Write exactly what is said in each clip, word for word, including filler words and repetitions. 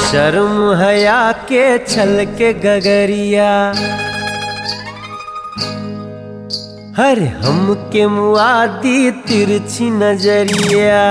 शर्म हया के छल के गगरिया, हर हम के मुआदी तिरछी नजरिया।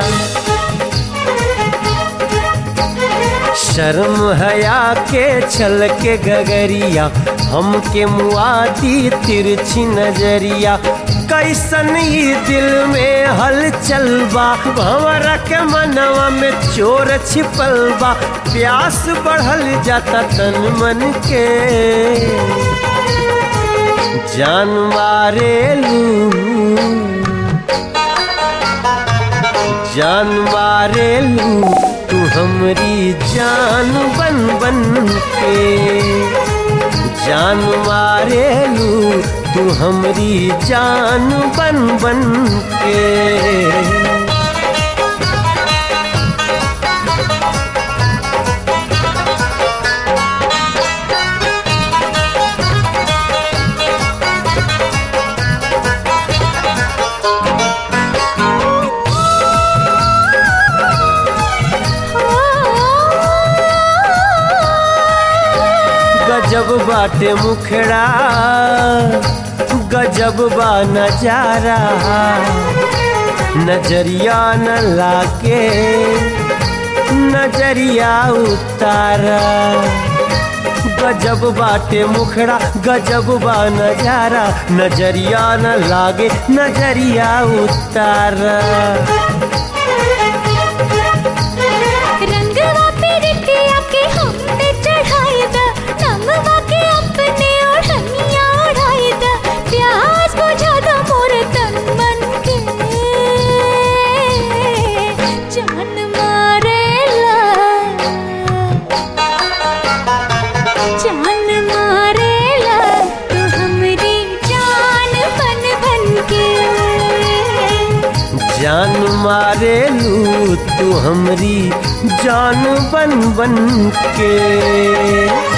शर्म हया के छल के गगरिया, हम के मुआदी तिरछी नजरिया। कैसन ही दिल में हलचल बा, भंवरा के मनवा में चोर छिपल बा। प्यास बढ़ल जाता तन मन के, जान मारेलू जान मारेलू तू हमरी जान बन बन के। जान मारेलू तू हमरी जान बन बन के। गजब बाटे मुखड़ा, गजब बा नजारा, नजरिया न लाके नजरिया उतारा। गजब बाटे मुखड़ा, गजब बा नजारा, नजरिया न लागे नजरिया उतारा। जान मारेलू तू हमरी जान बन बन के।